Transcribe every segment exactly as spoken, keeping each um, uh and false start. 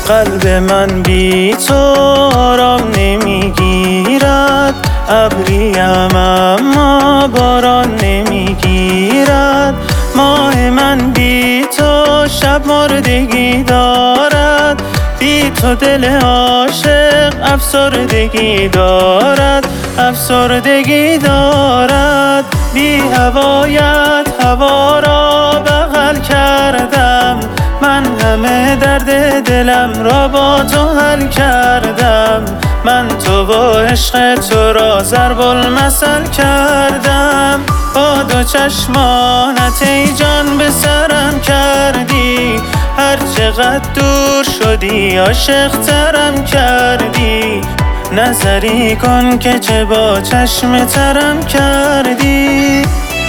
قلب من بی تو آرام نمیگیرد، ابریم اما باران نمیگیرد. ماه من بی تو شب مردگی دارد، بی تو دل عاشق افسردگی دارد، افسردگی دارد. بی هوایت هوا را بغل کردم، من همه درد دلم را با تو حل کردم. من تو و عشق تو را ضرب المثل کردم. با دو چشمانت ای جان به سرم کردی، هر چقدر دور شدی عاشق ترم کردی. نظری کن که چه با چشم ترم کردی.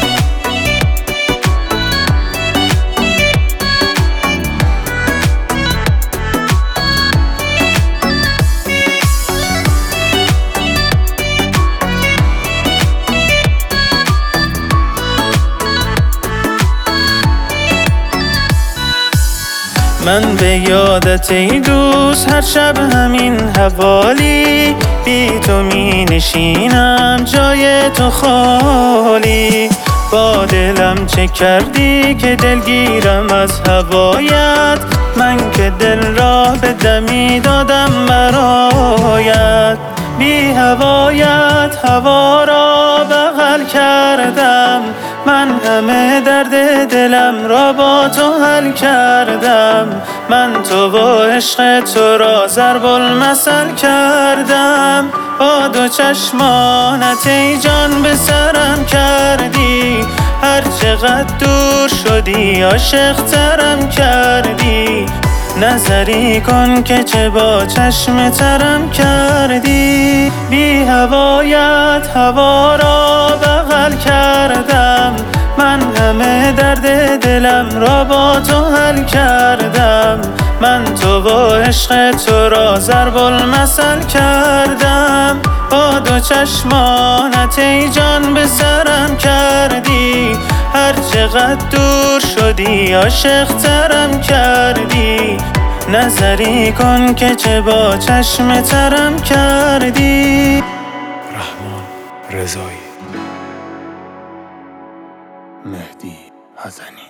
من به یادت ای دوست هر شب همین حوالی، بی تو می نشینم جای تو خالی. با دلم چه کردی که دلگیرم از هوایت، من که دل را به دمی دادم برایت. بی هوایت هوا را بغل کردم، من همه درد دلم را با تو حل کردم. من تو و عشق تو را ضرب المثل کردم. با دو چشمانت ای جان به سرم کردی، هر چقدر دور شدی عاشق ترم کردی. نظری کن که چه با چشم ترم کردی. بی هوایت هوا را بغل کردم، من همه درد دلم را با تو حل کردم. من تو و عشق تو را ضرب المثل کردم. با دو چشمانت ای جان به سرم کردی، هر چقدر دور شدی عاشق ترم کردی. نظری کن که چه با چشم ترم کردی. رحمان رضایی، مهدی حزنی.